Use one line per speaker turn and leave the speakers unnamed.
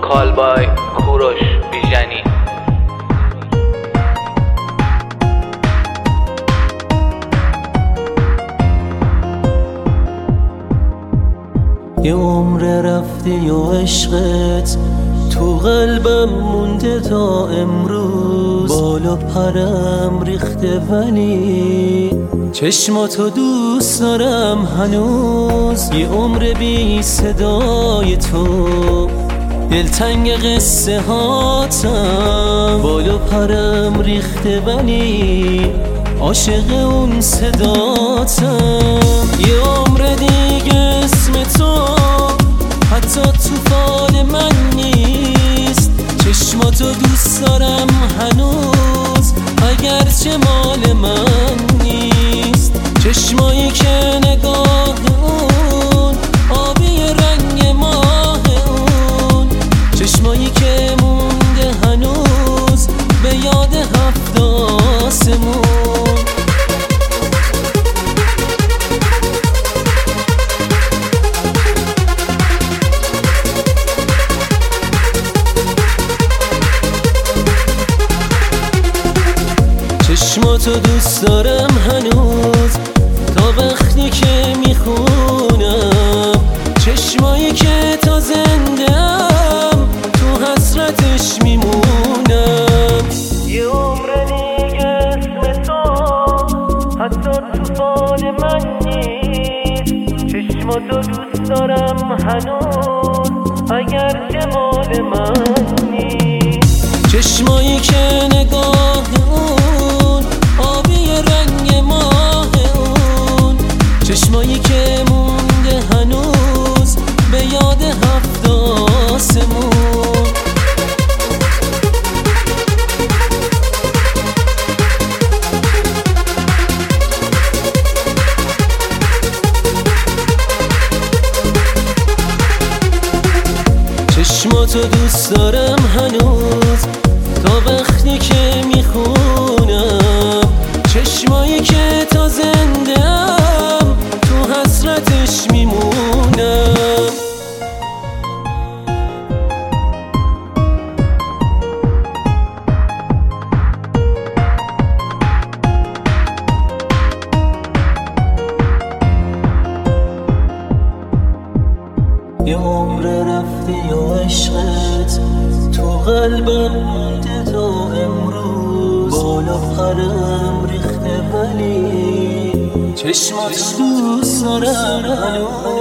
کالبای کوروش بیژنی.
یه عمر رفتی و عشقت تو قلبم مونده تا امروز، بالا پرم ریخته ولی چشماتو دوست دارم هنوز. یه عمر بی صدای تو، دلتنگ قصه هاتم، بالا پرم ریخته ولی عاشق اون صداتم. یه عمر دیگه اسم تو حتی تو فال من نیست، چشماتو دوست دارم هنوز اگرچه مال من نیست. چشمایی که نگاه اون آبی رنگ ماه اون، چشمایی که مونده هنوز به یاد هفت آسمون. چشماتو دوست دارم هنوز تا وقتی که میخونم، چشمایی که تا زنده‌ام تو حسرتش میمونم. یه عمر دیگه اسم تو حتی تو فال من نیست، چشماتو دوست دارم هنوز اگرچه مال من نیست. چشمایی که نگاه اون آبی رنگ ماه اون، چشمایی که مونده هنوز به یاد هفت آسمون. چشماتو دوست دارم هنوز تا وقتی که میخونم، چشمایی که تا زنده‌ام تو حسرتش میمونم. یه عمر رفتی و عشقت تو قلبم مونده تا امروز، بالا پرم ریخته ولی چشمات دوست دارم هنوز.